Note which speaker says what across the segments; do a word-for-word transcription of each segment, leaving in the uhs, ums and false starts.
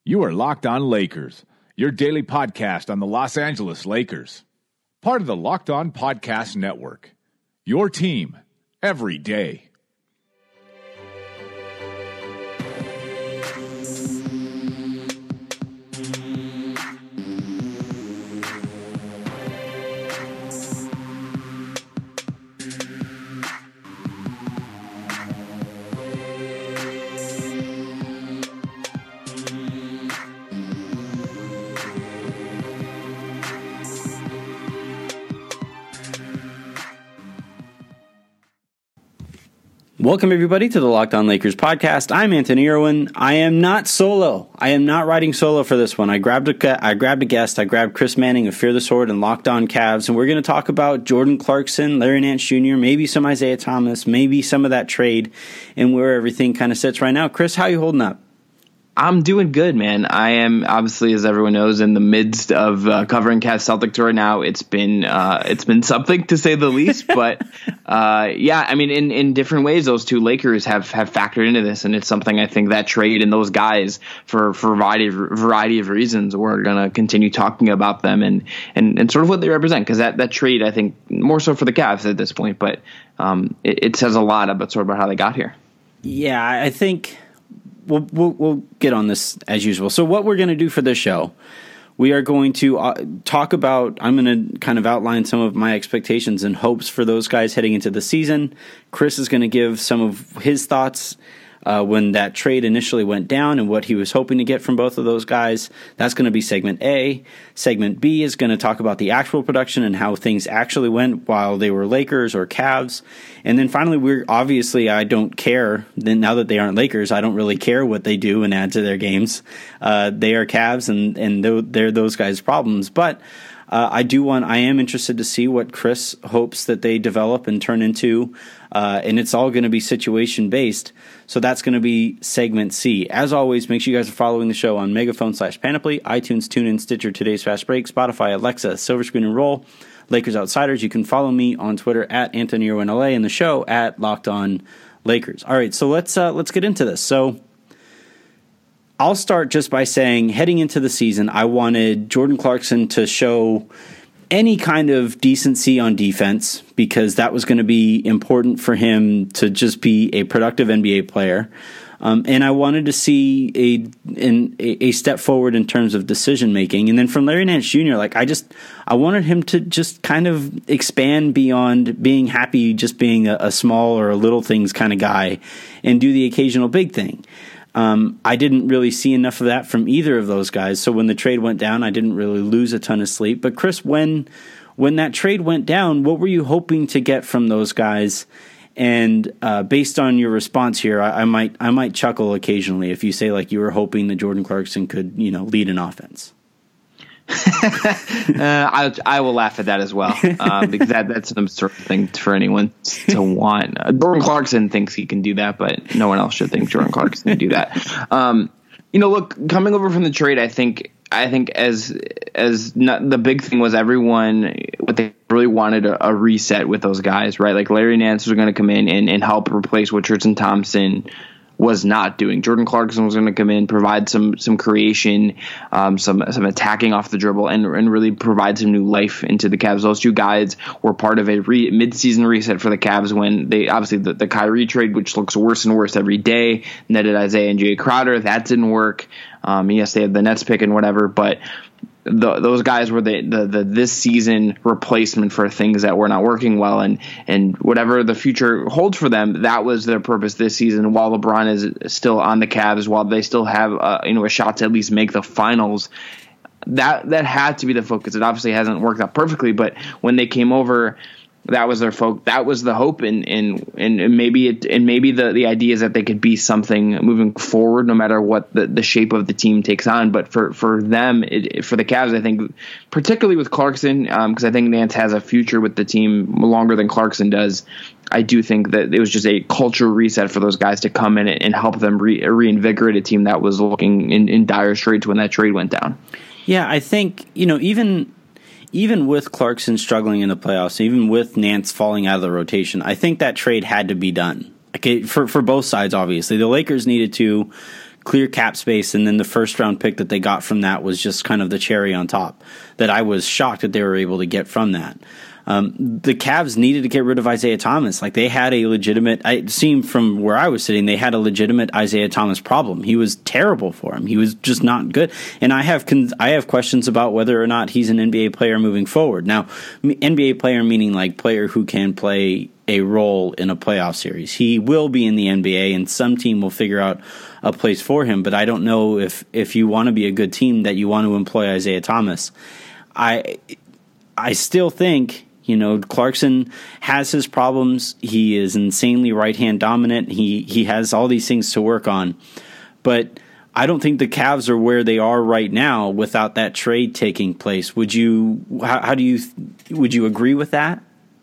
Speaker 1: You are Locked On Lakers, your daily podcast on the Los Angeles Lakers. Part of the Locked On Podcast Network, your team every day.
Speaker 2: Welcome, everybody, to the Locked On Lakers podcast. I'm Anthony Irwin. I am not solo. I am not riding solo for this one. I grabbed a, I grabbed a guest. I grabbed Chris Manning of Fear the Sword and Locked On Cavs, and we're going to talk about Jordan Clarkson, Larry Nance Junior, maybe some Isaiah Thomas, maybe some of that trade, and where everything kind of sits right now. Chris, how you holding up?
Speaker 3: I'm doing good, man. I am obviously, as everyone knows, in the midst of uh, covering Cavs Celtics right now. It's been uh, it's been something, to say the least. But uh, yeah, I mean, in, in different ways, those two Lakers have, have factored into this, and it's something I think that trade and those guys, for for a variety of, variety of reasons, we're going to continue talking about them and, and, and sort of what they represent. Because that, that trade, I think, more so for the Cavs at this point, but um, it, it says a lot about sort of about how they got here.
Speaker 2: Yeah, I think. We'll, we'll we'll get on this as usual. So what we're going to do for this show, we are going to uh, talk about, I'm going to kind of outline some of my expectations and hopes for those guys heading into the season. Chris is going to give some of his thoughts uh, when that trade initially went down and what he was hoping to get from both of those guys. That's going to be segment A. Segment B is going to talk about the actual production and how things actually went while they were Lakers or Cavs. And then finally, we're obviously, I don't care. Then now that they aren't Lakers, I don't really care what they do and add to their games. Uh, they are Cavs, and and they're those guys' problems. But uh, I do want, I am interested to see what Chris hopes that they develop and turn into. Uh, and it's all going to be situation based. So that's going to be segment C. As always, make sure you guys are following the show on Megaphone slash Panoply, iTunes, TuneIn, Stitcher, Today's Fast Break, Spotify, Alexa, Silver Screen and Roll. Lakers Outsiders. You can follow me on Twitter at Anthony Irwin L A and the show at Locked On Lakers. All right, so let's uh, let's get into this. So I'll start just by saying, heading into the season, I wanted Jordan Clarkson to show any kind of decency on defense, because that was going to be important for him to just be a productive N B A player. Um, and I wanted to see a, an, a step forward in terms of decision making. And then from Larry Nance Junior, like I just, I wanted him to just kind of expand beyond being happy just being a, a small or a little things kind of guy and do the occasional big thing. Um, I didn't really see enough of that from either of those guys. So when the trade went down, I didn't really lose a ton of sleep. But Chris, when when that trade went down, what were you hoping to get from those guys? And uh, based on your response here, I, I might I might chuckle occasionally if you say like you were hoping that Jordan Clarkson could, you know, lead an offense.
Speaker 3: uh, I I will laugh at that as well, um, because that that's an absurd thing for anyone to want. Uh, Jordan Clarkson thinks he can do that, but no one else should think Jordan Clarkson can do that. Um, you know, look, coming over from the trade, I think I think as as not, the big thing was everyone what they really wanted a, a reset with those guys, right? Like Larry Nance was going to come in and, and help replace what Tristan Thompson was not doing. Jordan Clarkson was going to come in, provide some some creation, um, some some attacking off the dribble, and and really provide some new life into the Cavs. Those two guys were part of a re- mid-season reset for the Cavs when they obviously the, the Kyrie trade, which looks worse and worse every day, netted Isaiah and Jay Crowder. That didn't work. Um, yes, they had the Nets pick and whatever, but The, those guys were the, the, the this season replacement for things that were not working well, and and whatever the future holds for them, that was their purpose this season. While LeBron is still on the Cavs, while they still have uh, you know a shot to at least make the finals, that that had to be the focus. It obviously hasn't worked out perfectly, but when they came over, that was their folk. That was the hope, and and and maybe it and maybe the, the idea is that they could be something moving forward, no matter what the, the shape of the team takes on. But for for them, it, for the Cavs, I think, particularly with Clarkson, because um, I think Nance has a future with the team longer than Clarkson does. I do think that it was just a cultural reset for those guys to come in and help them re- reinvigorate a team that was looking in, in dire straits when that trade went down.
Speaker 2: Yeah, I think you know even. Even with Clarkson struggling in the playoffs, even with Nance falling out of the rotation, I think that trade had to be done. Okay, for for both sides, obviously. The Lakers needed to clear cap space, and then the first round pick that they got from that was just kind of the cherry on top. That I was shocked that they were able to get from that. Um, the Cavs needed to get rid of Isaiah Thomas. Like they had a legitimate, it seemed from where I was sitting, they had a legitimate Isaiah Thomas problem. He was terrible for him. He was just not good. And I have con- I have questions about whether or not he's an N B A player moving forward. Now, N B A player meaning like player who can play a role in a playoff series. He will be in the N B A, and some team will figure out a place for him. But I don't know if if you want to be a good team that you want to employ Isaiah Thomas. I I still think. You know, Clarkson has his problems. He is insanely right-hand dominant. He he has all these things to work on. But I don't think the Cavs are where they are right now without that trade taking place. Would you how, how do you would you agree with that?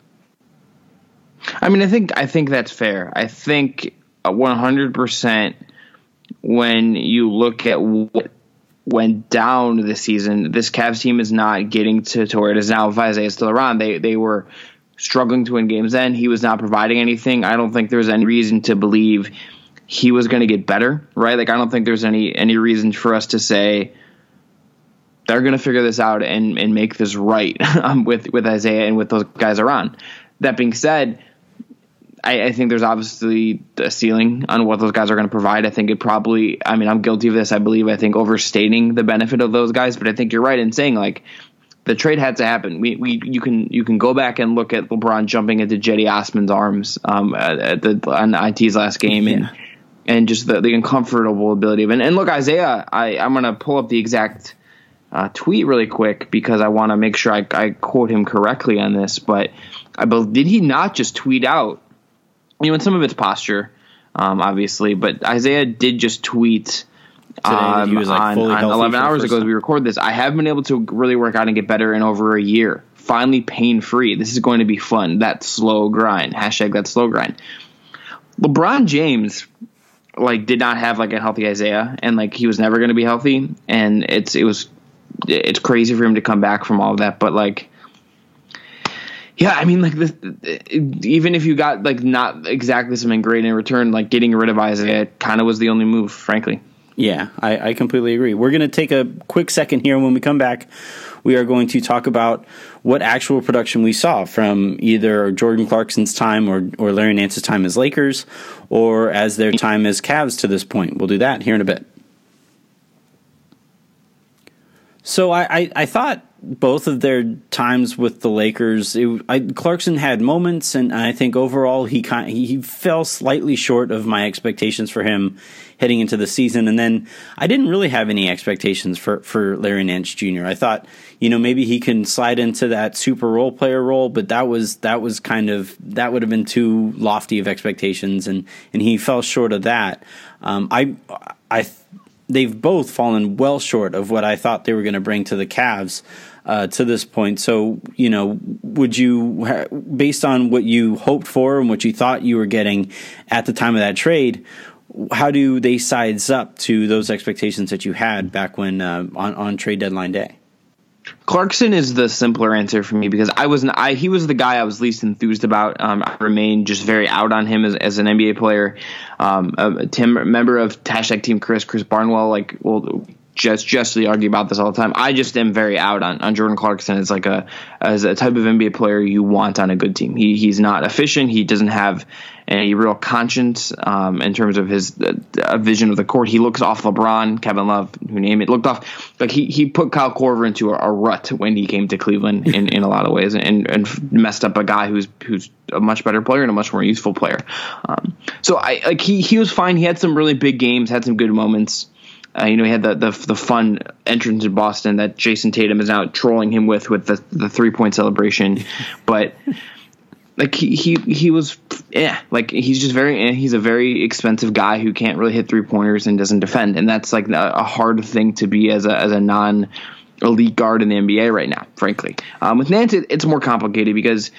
Speaker 3: I mean, I think I think that's fair. I think one hundred percent when you look at what went down this season, this Cavs team is not getting to, to where it is now. If Isaiah is still around, they they were struggling to win games then. He was not providing anything. I don't think there's any reason to believe he was going to get better, right? Like, I don't think there's any any reason for us to say they're going to figure this out and, and make this right um, with, with Isaiah and with those guys around. That being said, I, I think there's obviously a ceiling on what those guys are going to provide. I think it probably, I mean, I'm guilty of this, I believe, I think overstating the benefit of those guys, but I think you're right in saying, like, the trade had to happen. We, we, you can, you can go back and look at LeBron jumping into Jetty Osman's arms um, at the on I T's last game, and yeah. and just the, the uncomfortable ability of, and, and look, Isaiah, I, I'm going to pull up the exact uh, tweet really quick because I want to make sure I, I quote him correctly on this, but I believe, did he not just tweet out? You know, and some of it's posture, um, obviously, but Isaiah did just tweet um, like on, on eleven hours ago as we record this. I have been able to really work out and get better in over a year. Finally pain-free. This is going to be fun. That slow grind. Hashtag that slow grind. LeBron James, like, did not have, like, a healthy Isaiah, and, like, he was never going to be healthy, and it's it was it's crazy for him to come back from all of that, but, like, yeah, I mean, like, this, even if you got, like, not exactly something great in return, like, getting rid of Isaiah kind of was the only move, frankly.
Speaker 2: Yeah, I, I completely agree. We're going to take a quick second here. When we come back, we are going to talk about what actual production we saw from either Jordan Clarkson's time or, or Larry Nance's time as Lakers, or as their time as Cavs to this point. We'll do that here in a bit. So I, I, I thought both of their times with the Lakers, it, I, Clarkson had moments, and I think overall he kind he fell slightly short of my expectations for him heading into the season. And then I didn't really have any expectations for, for Larry Nance Junior I thought, you know, maybe he can slide into that super role player role, but that was that was kind of that would have been too lofty of expectations, and and he fell short of that. Um, I I. They've both fallen well short of what I thought they were going to bring to the Cavs uh, to this point. So, you know, would you, based on what you hoped for and what you thought you were getting at the time of that trade, how do they size up to those expectations that you had back when uh, on, on trade deadline day?
Speaker 3: Clarkson is the simpler answer for me because I wasn't. I he was the guy I was least enthused about. Um, I remain just very out on him as, as an N B A player. Um, a Tim, member of hashtag Team Chris, Chris Barnwell, like will just justly argue about this all the time. I just am very out on, on Jordan Clarkson as like a as a type of N B A player you want on a good team. He he's not efficient. He doesn't have any real conscience um, in terms of his uh, vision of the court. He looks off LeBron, Kevin Love, who name it, looked off like he he put Kyle Korver into a, a rut when he came to Cleveland in, in a lot of ways, and and messed up a guy who's who's a much better player and a much more useful player. Um, so I like he he was fine. He had some really big games, had some good moments. Uh, you know, he had the, the the fun entrance in Boston that Jason Tatum is now trolling him with with the, the three point celebration, but like he he he was yeah like he's just very he's a very expensive guy who can't really hit three pointers and doesn't defend, and that's like a, a hard thing to be as a as a non elite guard in the N B A right now. Frankly, um, with Nance, it, it's more complicated because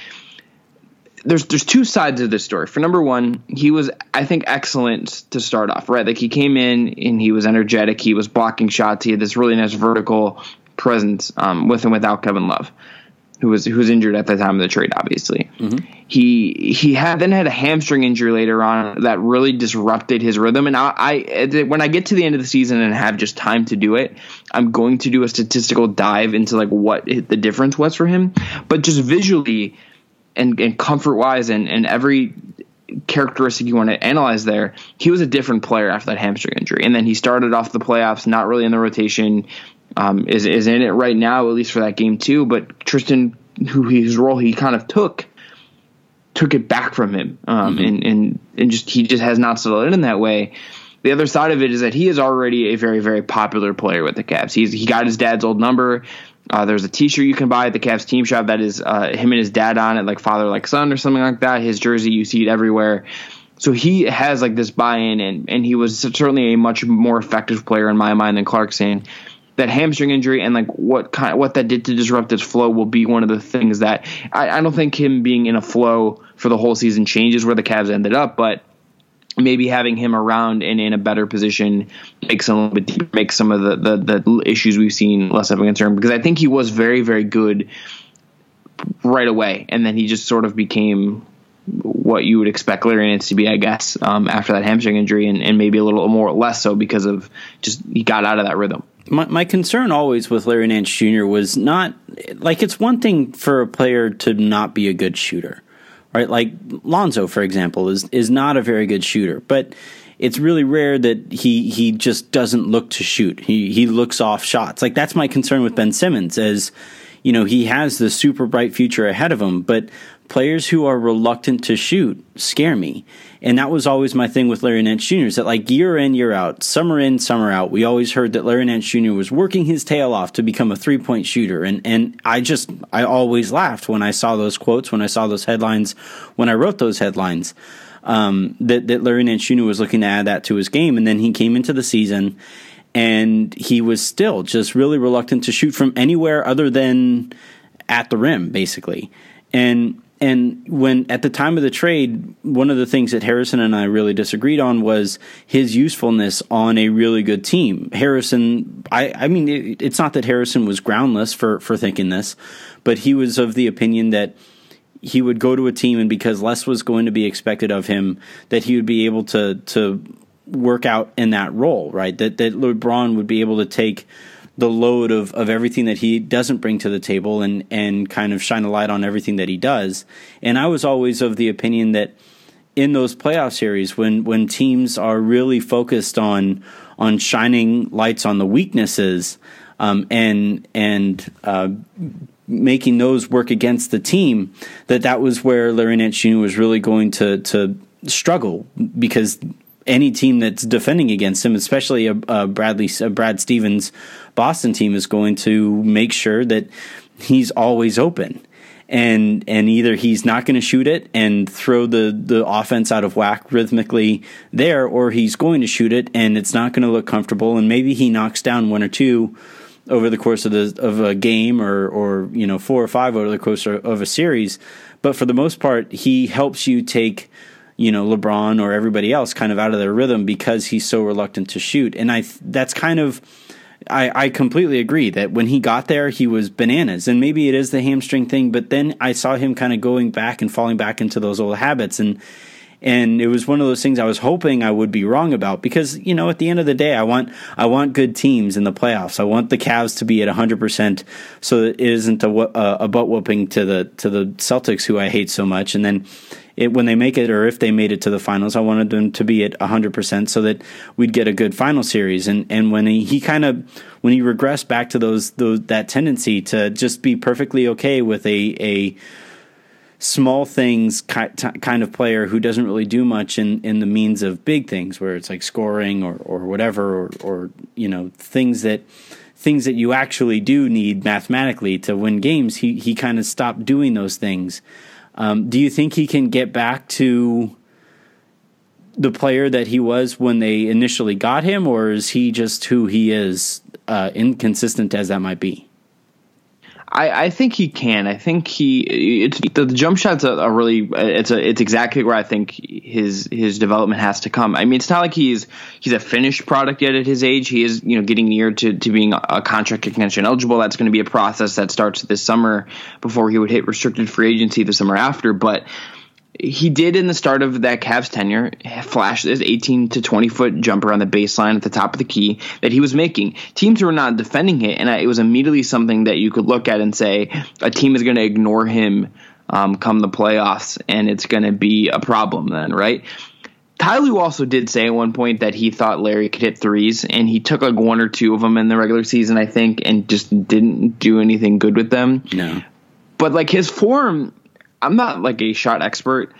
Speaker 3: There's there's two sides of this story. For number one, he was, I think, excellent to start off, right? Like he came in and he was energetic. He was blocking shots. He had this really nice vertical presence um, with and without Kevin Love. who was who was injured at the time of the trade, obviously.
Speaker 2: Mm-hmm.
Speaker 3: He he had then had a hamstring injury later on that really disrupted his rhythm. And I, I when I get to the end of the season and have just time to do it, I'm going to do a statistical dive into like what the difference was for him. But just visually and, and comfort wise and, and every characteristic you want to analyze there, he was a different player after that hamstring injury. And then he started off the playoffs not really in the rotation. Um, is is in it right now, at least for that game too. But Tristan, who his role he kind of took, took it back from him, um, mm-hmm. and and and just he just has not settled in in that way. The other side of it is that he is already a very very popular player with the Cavs. He's he got his dad's old number. Uh, there's a T-shirt you can buy at the Cavs team shop that is uh, him and his dad on it, like father like son or something like that. His jersey, you see it everywhere. So he has like this buy-in, and and he was certainly a much more effective player in my mind than Clarkson. That hamstring injury and like what kind, what that did to disrupt his flow will be one of the things that I, I don't think him being in a flow for the whole season changes where the Cavs ended up, but maybe having him around and in a better position makes him a little bit deeper, makes some of the, the, the issues we've seen less of a concern, because I think he was very, very good right away. And then he just sort of became what you would expect Larry Nance to be, I guess, um, after that hamstring injury, and, and maybe a little more or less so because of just he got out of that rhythm.
Speaker 2: My, my concern always with Larry Nance Junior was not like, it's one thing for a player to not be a good shooter, right? Like Lonzo, for example, is is not a very good shooter, but it's really rare that he he just doesn't look to shoot. He he looks off shots. Like that's my concern with Ben Simmons, as you know, he has the super bright future ahead of him, but players who are reluctant to shoot scare me. And that was always my thing with Larry Nance Junior is that like year in, year out, summer in, summer out, we always heard that Larry Nance Junior was working his tail off to become a three-point shooter. And and I just, I always laughed when I saw those quotes, when I saw those headlines, when I wrote those headlines, um, that, that Larry Nance Junior was looking to add that to his game. And then he came into the season and he was still just really reluctant to shoot from anywhere other than at the rim, basically. And And when at the time of the trade, one of the things that Harrison and I really disagreed on was his usefulness on a really good team. Harrison, I, I mean, it, it's not that Harrison was groundless for, for thinking this, but he was of the opinion that he would go to a team, and because less was going to be expected of him, that he would be able to to work out in that role, right? That that LeBron would be able to take the load of, of everything that he doesn't bring to the table and, and kind of shine a light on everything that he does. And I was always of the opinion that in those playoff series, when, when teams are really focused on on shining lights on the weaknesses um, and and uh, making those work against the team, that that was where Larry Nance Junior was really going to to struggle, because any team that's defending against him, especially a, a Bradley, a Brad Stevens Boston team, is going to make sure that he's always open, and and either he's not going to shoot it and throw the the offense out of whack rhythmically there, or he's going to shoot it and it's not going to look comfortable, and maybe he knocks down one or two over the course of the of a game, or or you know four or five over the course of a series, but for the most part he helps you take, you know, LeBron or everybody else kind of out of their rhythm because he's so reluctant to shoot. And I that's kind of, I, I completely agree that when he got there, he was bananas. And maybe it is the hamstring thing, but then I saw him kind of going back and falling back into those old habits. And and it was one of those things I was hoping I would be wrong about, because, you know, at the end of the day, I want I want good teams in the playoffs. I want the Cavs to be at one hundred percent so that it isn't a, a, a butt whooping to the to the Celtics, who I hate so much. And then It, when they make it, or if they made it to the finals, I wanted them to be at one hundred percent so that we'd get a good final series. And and when he, he kind of, when he regressed back to those, those that tendency to just be perfectly okay with a a small things kind of player who doesn't really do much in, in the means of big things, where it's like scoring or, or whatever, or, or you know things that things that you actually do need mathematically to win games, he he kind of stopped doing those things. Um, do you think he can get back to the player that he was when they initially got him, or is he just who he is, uh, inconsistent as that might be?
Speaker 3: I, I think he can. I think he it's the, the jump shot's a, a really it's a it's exactly where I think his his development has to come. I mean, it's not like he's he's a finished product yet at his age. He is, you know, getting near to, to being a contract extension eligible. That's going to be a process that starts this summer before he would hit restricted free agency the summer after. But he did in the start of that Cavs tenure flash this eighteen to twenty foot jumper on the baseline at the top of the key that he was making. Teams were not defending it, and it was immediately something that you could look at and say a team is going to ignore him um, come the playoffs, and it's going to be a problem then, right? Ty Lue also did say at one point that he thought Larry could hit threes, and he took like one or two of them in the regular season, I think, and just didn't do anything good with them.
Speaker 2: No.
Speaker 3: But like his form, I'm not like a shot expert.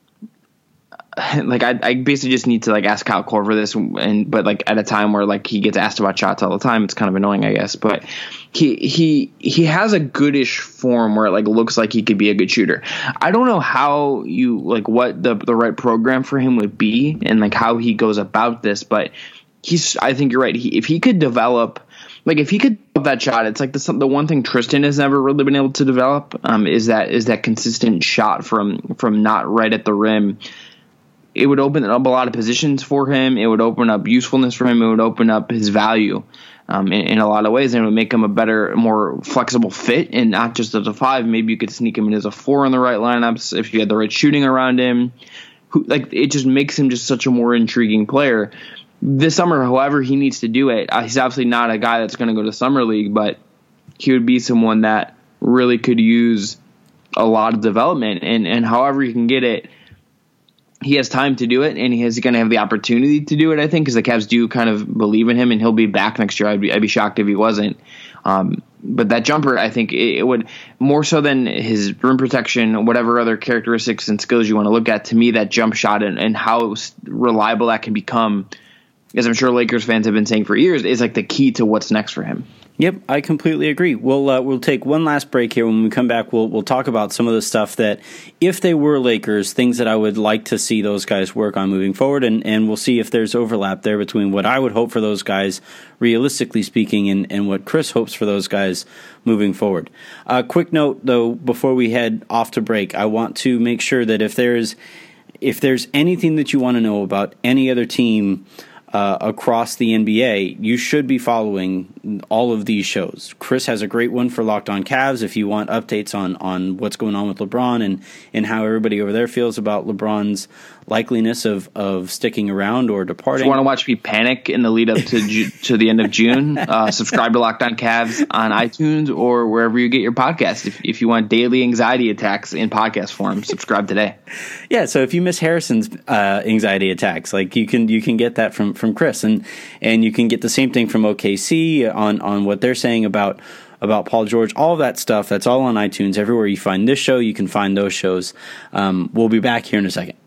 Speaker 3: Like I, I basically just need to like ask Kyle Korver this, and but like at a time where like he gets asked about shots all the time, it's kind of annoying, I guess. But he he he has a goodish form where it like looks like he could be a good shooter. I don't know how you like what the the right program for him would be, and like how he goes about this. But he's I think you're right. He, if he could develop. Like if he could develop that shot, it's like the the one thing Tristan has never really been able to develop um, is that is that consistent shot from from not right at the rim. It would open up a lot of positions for him. It would open up usefulness for him. It would open up his value um, in, in a lot of ways, and it would make him a better, more flexible fit, and not just as a five. Maybe you could sneak him in as a four in the right lineups if you had the right shooting around him. Who, like it just makes him just such a more intriguing player. This summer, however he needs to do it, uh, he's obviously not a guy that's going to go to Summer League, but he would be someone that really could use a lot of development, and, and however he can get it, he has time to do it, and he is going to have the opportunity to do it, I think, because the Cavs do kind of believe in him, and he'll be back next year. I'd be, I'd be shocked if he wasn't. Um, but that jumper, I think it, it would, more so than his rim protection, whatever other characteristics and skills you want to look at, to me, that jump shot and, and how reliable that can become, as I'm sure Lakers fans have been saying for years, is like the key to what's next for him.
Speaker 2: Yep, I completely agree. We'll uh, we'll take one last break here. When we come back, we'll we'll talk about some of the stuff that, if they were Lakers, things that I would like to see those guys work on moving forward, and, and we'll see if there's overlap there between what I would hope for those guys, realistically speaking, and, and what Chris hopes for those guys moving forward. A uh, quick note, though, before we head off to break, I want to make sure that if there's if there's anything that you want to know about any other team Uh, across the N B A, you should be following all of these shows. Chris has a great one for Locked On Cavs if you want updates on, on what's going on with LeBron and, and how everybody over there feels about LeBron's likeliness of, of sticking around or departing.
Speaker 3: If you want to watch me panic in the lead up to Ju- to the end of June, uh, subscribe to Locked On Cavs on iTunes or wherever you get your podcast. If, if you want daily anxiety attacks in podcast form, subscribe today.
Speaker 2: Yeah, so if you miss Harrison's uh, anxiety attacks, like you can you can get that from, from Chris, and and you can get the same thing from O K C on, on what they're saying about about Paul George, all of that stuff. That's all on iTunes. Everywhere you find this show, you can find those shows. Um, we'll be back here in a second.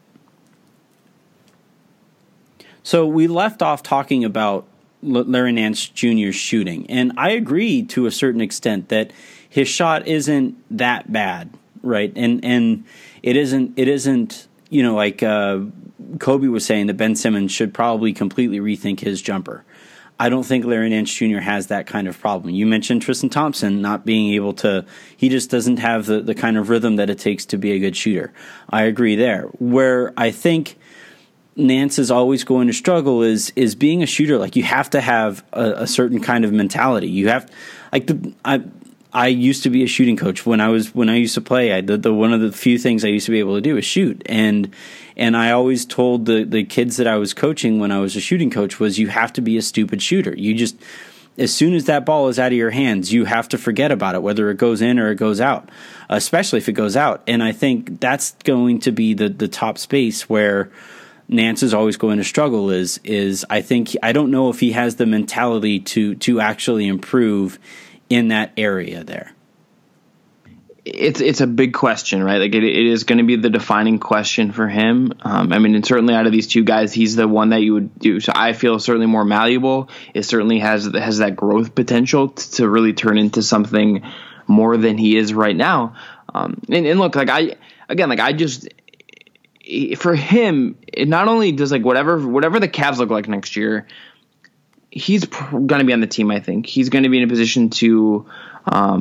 Speaker 2: So we left off talking about Larry Nance Junior's shooting, and I agree to a certain extent that his shot isn't that bad, right? And and it isn't it isn't you know like uh, Kobe was saying that Ben Simmons should probably completely rethink his jumper. I don't think Larry Nance Junior has that kind of problem. You mentioned Tristan Thompson not being able to, he just doesn't have the, the kind of rhythm that it takes to be a good shooter. I agree there. Where I think Nance is always going to struggle is is being a shooter. Like, you have to have a, a certain kind of mentality. You have, like, the I I used to be a shooting coach when I was when I used to play. I the, the one of the few things I used to be able to do is shoot, and and I always told the the kids that I was coaching when I was a shooting coach was, you have to be a stupid shooter. You just, as soon as that ball is out of your hands, you have to forget about it, whether it goes in or it goes out, especially if it goes out. And I think that's going to be the the top space where Nance is always going to struggle. Is is I think I don't know if he has the mentality to to actually improve in that area there.
Speaker 3: It's it's a big question, right? Like it, it is going to be the defining question for him. Um, I mean, and certainly out of these two guys, he's the one that you would do. So I feel certainly more malleable. It certainly has has that growth potential to, to really turn into something more than he is right now. Um, and, and look, like I again, like I just for him, it not only does like whatever whatever the Cavs look like next year, he's going to be on the team. I think he's going to be in a position to. Um,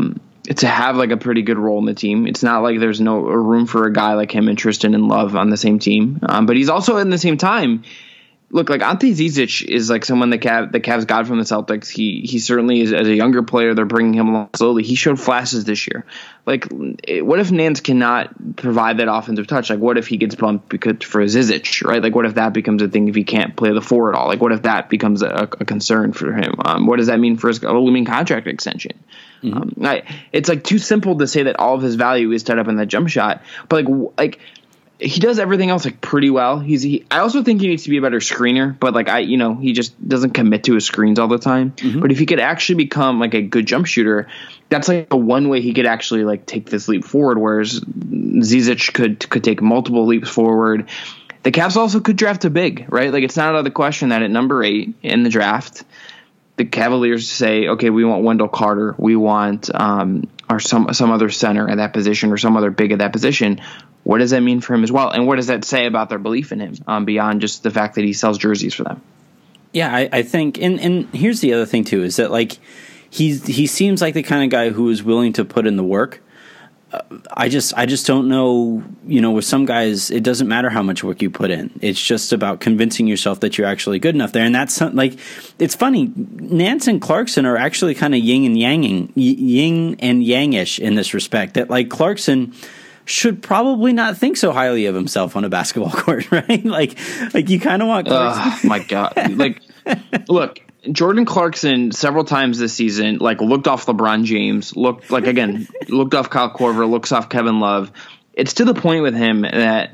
Speaker 3: to have like a pretty good role in the team. It's not like there's no room for a guy like him and Tristan and Love on the same team. Um, but he's also in the same time. Look, like Ante Zizic is like someone the Cav the Cavs got from the Celtics. He he certainly is, as a younger player, they're bringing him along slowly. He showed flashes this year. Like, what if Nance cannot provide that offensive touch? Like, what if he gets bumped because for Zizic, right? Like, what if that becomes a thing if he can't play the four at all? Like, what if that becomes a, a concern for him? Um, what does that mean for his looming contract extension? Mm-hmm. Um, I, it's like too simple to say that all of his value is tied up in that jump shot, but like like. He does everything else like pretty well. He's. He, I also think he needs to be a better screener, but like I, you know, he just doesn't commit to his screens all the time. Mm-hmm. But if he could actually become like a good jump shooter, that's like the one way he could actually like take this leap forward. Whereas Zizic could could take multiple leaps forward. The Cavs also could draft a big, right? Like it's not out of the question that at number eight in the draft, the Cavaliers say, okay, we want Wendell Carter, we want um, or some some other center at that position or some other big at that position. What does that mean for him as well? And what does that say about their belief in him um, beyond just the fact that he sells jerseys for them?
Speaker 2: Yeah, I, I think, and, and here's the other thing too, is that like he's he seems like the kind of guy who is willing to put in the work. Uh, I just I just don't know, you know, with some guys, it doesn't matter how much work you put in. It's just about convincing yourself that you're actually good enough there. And that's like, it's funny, Nance and Clarkson are actually kind of yin and yanging, yin and yangish in this respect. That like Clarkson should probably not think so highly of himself on a basketball court, right? Like, like you kind of want Clarkson.
Speaker 3: Oh my God. Like, look, Jordan Clarkson several times this season, like looked off LeBron James, looked like, again, looked off Kyle Korver, looks off Kevin Love. It's to the point with him that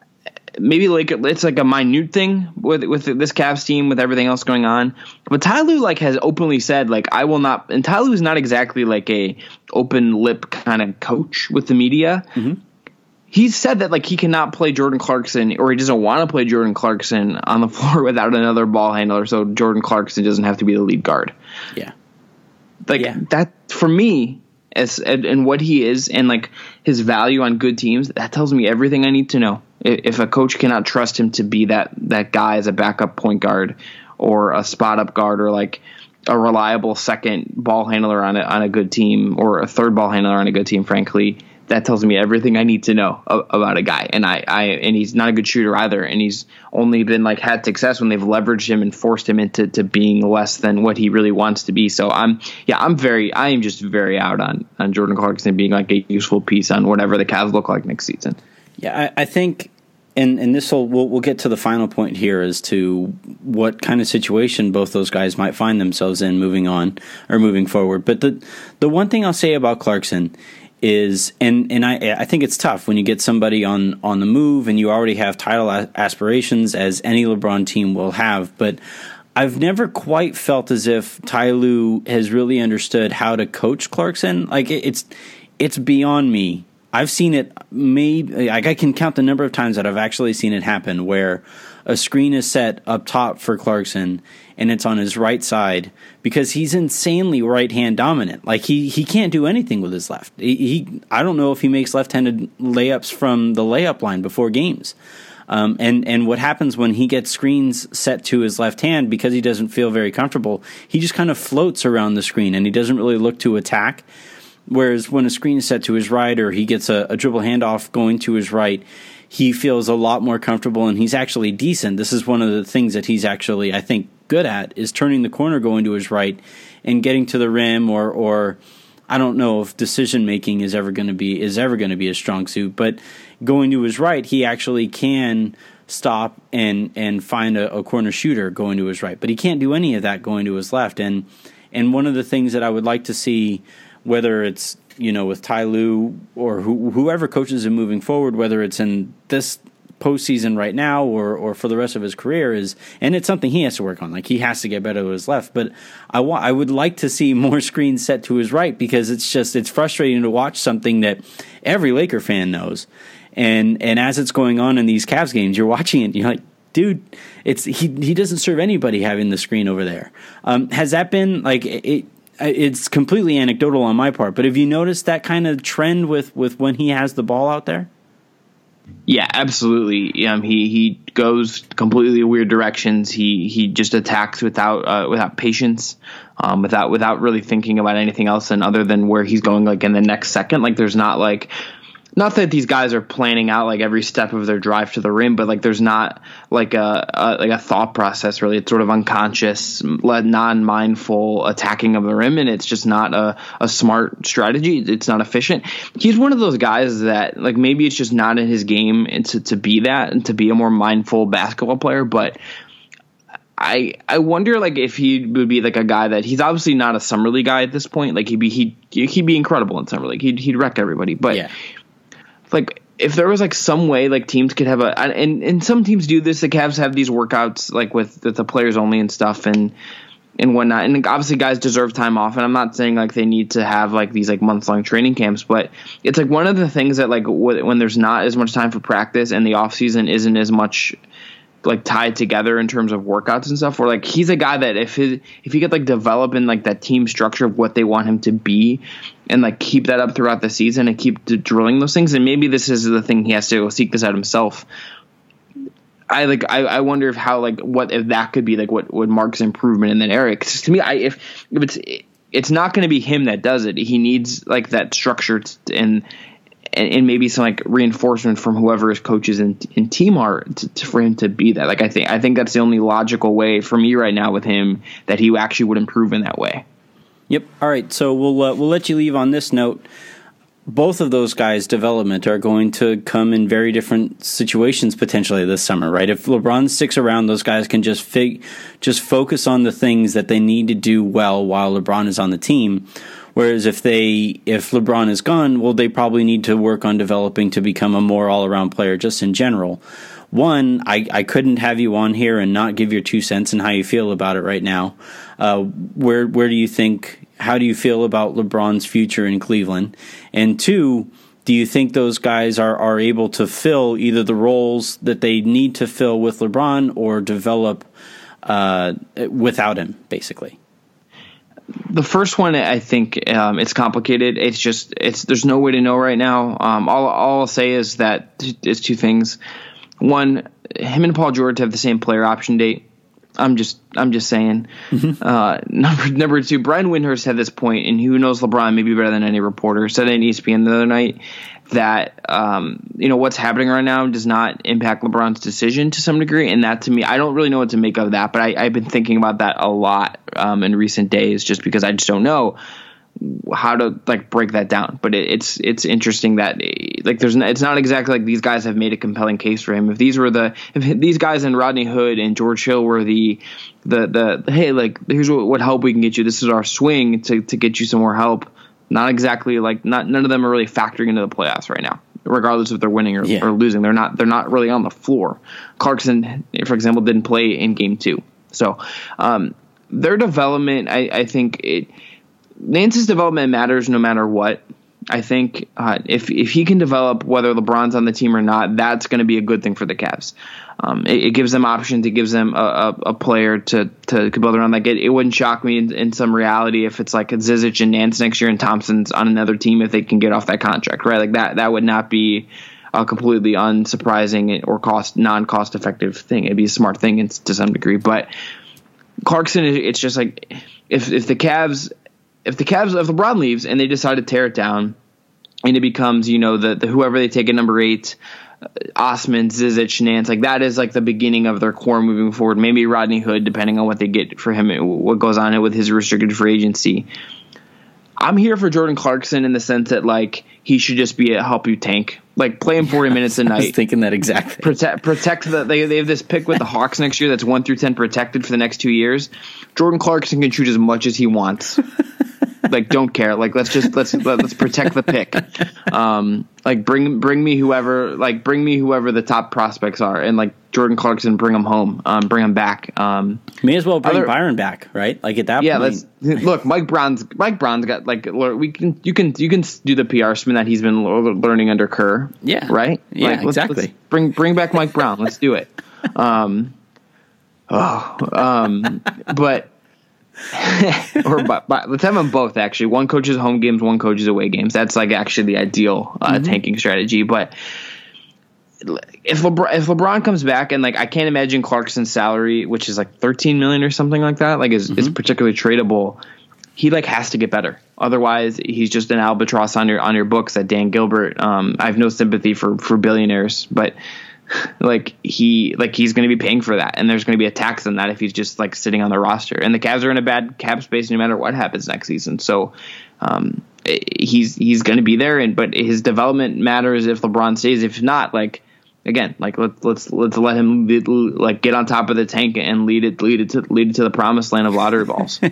Speaker 3: maybe like it's like a minute thing with with this Cavs team with everything else going on. But Ty Lue like has openly said like I will not, and Ty Lue is not exactly like a open lip kind of coach with the media. Mm-hmm. He's said that like he cannot play Jordan Clarkson, or he doesn't want to play Jordan Clarkson on the floor without another ball handler, so Jordan Clarkson doesn't have to be the lead guard.
Speaker 2: Yeah,
Speaker 3: like
Speaker 2: yeah.
Speaker 3: that for me. As and, and what he is and like his value on good teams, that tells me everything I need to know. If a coach cannot trust him to be that that guy as a backup point guard or a spot up guard or like a reliable second ball handler on a, on a good team or a third ball handler on a good team, frankly, that tells me everything I need to know about a guy. And I, I and he's not a good shooter either. And he's only been like had success when they've leveraged him and forced him into to being less than what he really wants to be. So I'm yeah, I'm very I am just very out on on Jordan Clarkson being like a useful piece on whatever the Cavs look like next season.
Speaker 2: Yeah, I, I think and and this will we'll, we'll get to the final point here as to what kind of situation both those guys might find themselves in moving on or moving forward. But the the one thing I'll say about Clarkson is, and and I I think it's tough when you get somebody on, on the move and you already have title aspirations, as any LeBron team will have. But I've never quite felt as if Ty Lue has really understood how to coach Clarkson. Like it, it's it's beyond me. I've seen it maybe like I can count the number of times that I've actually seen it happen where a screen is set up top for Clarkson and it's on his right side because he's insanely right hand dominant. Like he, he can't do anything with his left. He, he I don't know if he makes left-handed layups from the layup line before games. Um, and, and what happens when he gets screens set to his left hand, because he doesn't feel very comfortable, he just kind of floats around the screen and he doesn't really look to attack. Whereas when a screen is set to his right or he gets a, a dribble handoff going to his right, he feels a lot more comfortable and he's actually decent. This is one of the things that he's actually, I think, good at, is turning the corner going to his right and getting to the rim, or or I don't know if decision making is ever going to be is ever going to be a strong suit, but going to his right, he actually can stop and and find a, a corner shooter going to his right. But he can't do any of that going to his left. And and one of the things that I would like to see, whether it's, you know, with Ty Lue or who, whoever coaches him moving forward, whether it's in this postseason right now or or for the rest of his career, is, and it's something he has to work on. Like he has to get better with his left. But I want I would like to see more screens set to his right, because it's just it's frustrating to watch something that every Laker fan knows. And and as it's going on in these Cavs games, you're watching it and you're like, dude, it's he he doesn't serve anybody having the screen over there. Um, has that been like it? It's completely anecdotal on my part, but have you noticed that kind of trend with, with when he has the ball out there?
Speaker 3: Yeah, absolutely. Um, he he goes completely weird directions. He he just attacks without uh, without patience, um, without without really thinking about anything else and other than where he's going. Like in the next second, like there's not like. Not that these guys are planning out like every step of their drive to the rim, but like there's not like a, a like a thought process really. It's sort of unconscious, non-mindful attacking of the rim, and it's just not a, a smart strategy. It's not efficient. He's one of those guys that like maybe it's just not in his game to to be that and to be a more mindful basketball player, but. I I wonder like if he would be like a guy that he's obviously not a summer league guy at this point. Like he'd be he he'd be incredible in summer league. He'd he'd wreck everybody, but. Yeah. Like if there was like some way like teams could have a and, and some teams do this, the Cavs have these workouts like with, with the players only and stuff and and whatnot, and obviously guys deserve time off, and I'm not saying like they need to have like these like month long training camps, but it's like one of the things that like w- when there's not as much time for practice and the off season isn't as much like tied together in terms of workouts and stuff, where like he's a guy that if his if he could like develop in like that team structure of what they want him to be and like keep that up throughout the season and keep d- drilling those things, and maybe this is the thing he has to go seek this out himself. I like I, I wonder if how like what if that could be like what what Mark's improvement in that area, because to me I if if it's it's not going to be him that does it. He needs like that structure t- and And, and maybe some like reinforcement from whoever his coaches and, and team are to, to, for him to be that. Like I think I think that's the only logical way for me right now with him that he actually would improve in that way.
Speaker 2: Yep. All right. So we'll uh, we'll let you leave on this note. Both of those guys' development are going to come in very different situations potentially this summer, right? If LeBron sticks around, those guys can just fig- just focus on the things that they need to do well while LeBron is on the team. Whereas if they if LeBron is gone, well, they probably need to work on developing to become a more all-around player just in general. One, I, I couldn't have you on here and not give your two cents and how you feel about it right now. Uh, where where do you think, how do you feel about LeBron's future in Cleveland? And two, do you think those guys are, are able to fill either the roles that they need to fill with LeBron or develop uh, without him, basically?
Speaker 3: The first one, I think um, it's complicated. It's just it's there's no way to know right now. Um, all, all I'll say is that it's two things. One, him and Paul George have the same player option date. I'm just I'm just saying. Mm-hmm. Uh, number number two, Brian Windhorst had this point, and who knows LeBron maybe better than any reporter, said in E S P N the other night that um, you know what's happening right now does not impact LeBron's decision to some degree, and that to me, I don't really know what to make of that. But I, I've been thinking about that a lot um, in recent days, just because I just don't know how to like break that down. But it, it's it's interesting that like there's it's not exactly like these guys have made a compelling case for him. If these were the if these guys and Rodney Hood and George Hill were the the the hey like here's what, what help we can get you. This is our swing to to get you some more help. Not exactly like not none of them are really factoring into the playoffs right now, regardless if they're winning or, yeah. or losing. They're not they're not really on the floor. Clarkson, for example, didn't play in game two. So um, their development, I, I think it Nance's development matters no matter what. I think uh, if if he can develop, whether LeBron's on the team or not, that's going to be a good thing for the Cavs. Um, it, it gives them options. It gives them a, a, a player to, to build around. Like it, it wouldn't shock me in, in some reality if it's like Zizic and Nance next year and Thompson's on another team if they can get off that contract, right? Like that that would not be a completely unsurprising or cost non-cost effective thing. It'd be a smart thing to some degree. But Clarkson, it's just like if if the Cavs if the Cavs if LeBron leaves and they decide to tear it down and it becomes you know the, the whoever they take at number eight. Osman, Zizic, Nance, like that is like the beginning of their core moving forward. Maybe Rodney Hood, depending on what they get for him, what goes on with his restricted free agency. I'm here for Jordan Clarkson in the sense that like he should just be a help you tank, like play him forty minutes a night.
Speaker 2: I was thinking that exactly.
Speaker 3: Protect, protect the. They, they have this pick with the Hawks next year that's one through ten protected for the next two years. Jordan Clarkson can shoot as much as he wants. Like don't care. Like let's just let's let's protect the pick. Um, like bring bring me whoever like bring me whoever the top prospects are, and like Jordan Clarkson, bring him home, um, bring him back. Um,
Speaker 2: May as well bring other, Byron back, right? Like at that
Speaker 3: yeah,
Speaker 2: point.
Speaker 3: Yeah, look, Mike Brown's Mike Brown's got like we can you can you can do the P R spin that he's been learning under Kerr.
Speaker 2: Yeah,
Speaker 3: right.
Speaker 2: Yeah,
Speaker 3: like, let's,
Speaker 2: exactly.
Speaker 3: Let's bring bring back Mike Brown. Let's do it. Um, oh, um, but. or but, but let's have them both actually. One coaches home games, one coaches away games. That's like actually the ideal uh, mm-hmm. tanking strategy. But if LeBron, if LeBron comes back and like I can't imagine Clarkson's salary, which is like thirteen million or something like that, like is, mm-hmm. is particularly tradable. He like has to get better. Otherwise, he's just an albatross on your on your books. That Dan Gilbert. Um, I have no sympathy for for billionaires, but like he like he's going to be paying for that, and there's going to be a tax on that if he's just like sitting on the roster. And the Cavs are in a bad cap space no matter what happens next season. So um, he's he's going to be there, and but his development matters if LeBron stays. If not, like. Again, like let's let's let's let him lead, like get on top of the tank and lead it lead it to lead it to the promised land of lottery balls.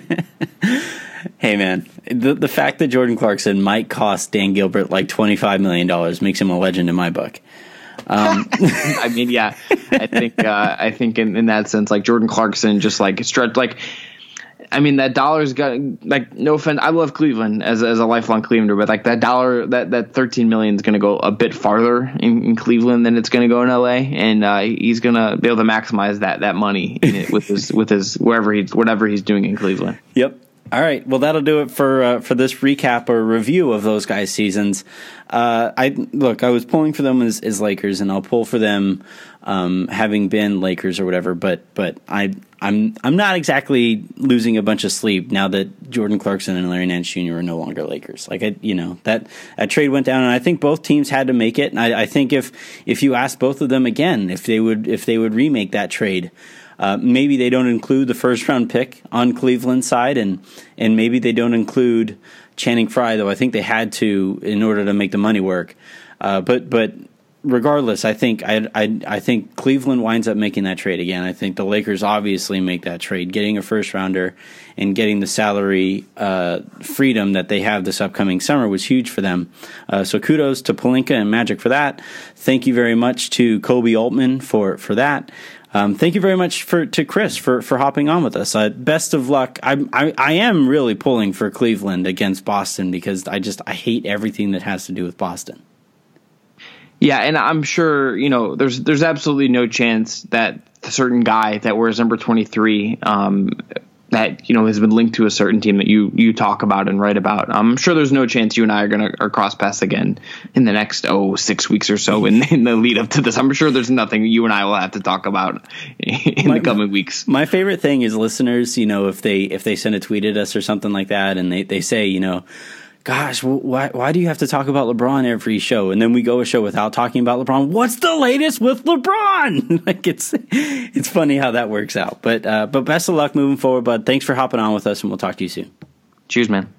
Speaker 2: Hey man, the the fact that Jordan Clarkson might cost Dan Gilbert like twenty-five million dollars makes him a legend in my book. Um,
Speaker 3: I mean, yeah, I think uh, I think in, in that sense, like Jordan Clarkson, just like stretch like. I mean, that dollar's got like no offense. I love Cleveland as as a lifelong Clevelander, but like that dollar, that that thirteen million is going to go a bit farther in, in Cleveland than it's going to go in L A, and uh, he's going to be able to maximize that that money in it with his with his wherever he's whatever he's doing in Cleveland.
Speaker 2: Yep. All right. Well, that'll do it for uh, for this recap or review of those guys' seasons. Uh, I look, I was pulling for them as, as Lakers, and I'll pull for them um, having been Lakers or whatever. But but I I'm I'm not exactly losing a bunch of sleep now that Jordan Clarkson and Larry Nance Junior are no longer Lakers. Like I, you know that that trade went down, and I think both teams had to make it. And I, I think if if you asked both of them again, if they would if they would remake that trade. Uh, maybe they don't include the first round pick on Cleveland's side, and and maybe they don't include Channing Frye, though I think they had to in order to make the money work. Uh, but but regardless, I think I, I I think Cleveland winds up making that trade again. I think the Lakers obviously make that trade, getting a first rounder and getting the salary uh, freedom that they have this upcoming summer was huge for them. Uh, so kudos to Pelinka and Magic for that. Thank you very much to Kobe Altman for for that. Um, thank you very much for to Chris for, for hopping on with us. Uh, best of luck. I, I I am really pulling for Cleveland against Boston because I just I hate everything that has to do with Boston.
Speaker 3: Yeah, and I'm sure you know there's there's absolutely no chance that a certain guy that wears number twenty-three um, that you know has been linked to a certain team that you you talk about and write about. I'm sure there's no chance you and I are going to cross paths again in the next oh six weeks or so in, in the lead up to this. I'm sure there's nothing you and I will have to talk about in my, the coming weeks.
Speaker 2: My favorite thing is listeners, you know, if they if they send a tweet at us or something like that, and they they say, you know, gosh, why why do you have to talk about LeBron every show? And then we go a show without talking about LeBron. What's the latest with LeBron? Like it's it's funny how that works out. But uh, but best of luck moving forward, bud. Thanks for hopping on with us, and we'll talk to you soon.
Speaker 3: Cheers, man.